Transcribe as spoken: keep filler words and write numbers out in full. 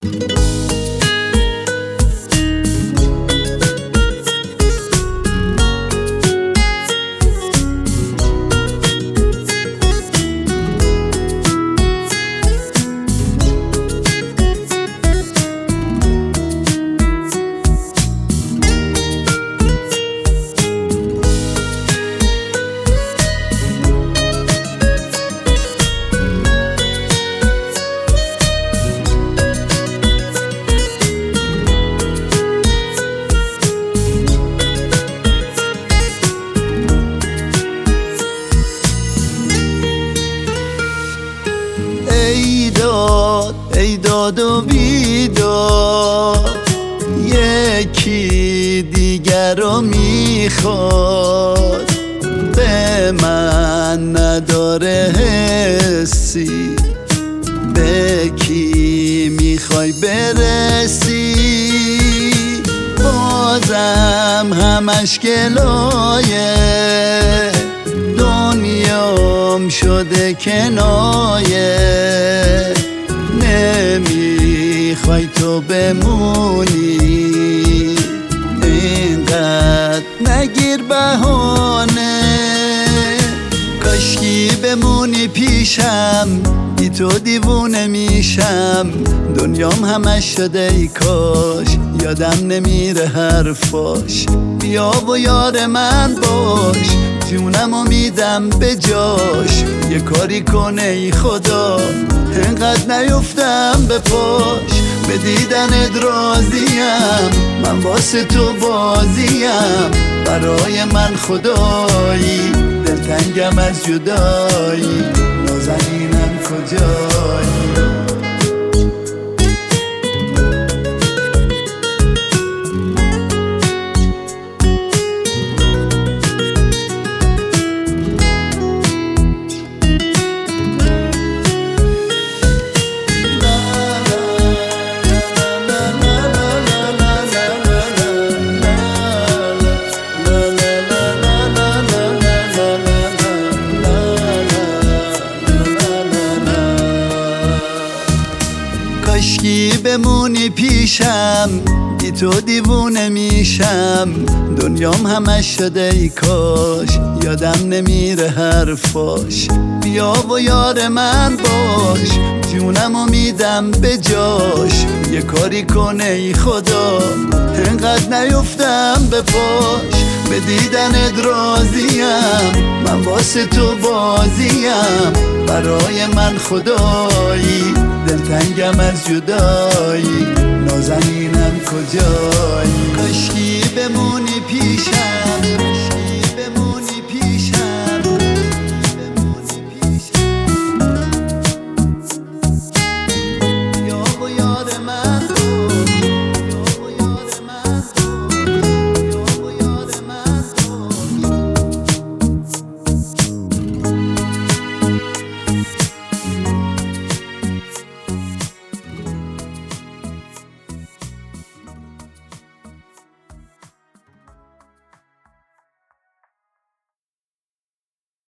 ای داد ای داد و بیداد، یکی دیگر رو میخواد. به من نداره حسی، به کی میخوای برسی؟ بازم همش گلایه، دنیام شده کنایه. نمیخوای تو بمونی، اینقدر نگیر بهانه. کاشکی بمونی پیشم، بی تو دیوونه میشم. دنیام همش شده ای کاش، یادم نمیره حرفاش. بیا و یار من باش، جونمو میدم به جاش. یه کاری کنه ای خدا، انقدر نیفتم به پاش. به دیدنت راضیم، من واسه تو بازیم. برای من خدایی، دلتنگم از جدایی. نازنینم کجایی؟ کاشکی بمونی پیشم، بی تو دیوونه میشم. دنیام همش شده ای کاش، یادم نمیره حرفاش. بیا و یار من باش، جونمو میدم به جاش. یه کاری کنه ای خدا، انقدر نیفتم به پاش. به دیدنت راضیم، من واسه تو بازیم. برای من خدایی، دلتنگم از جدایی.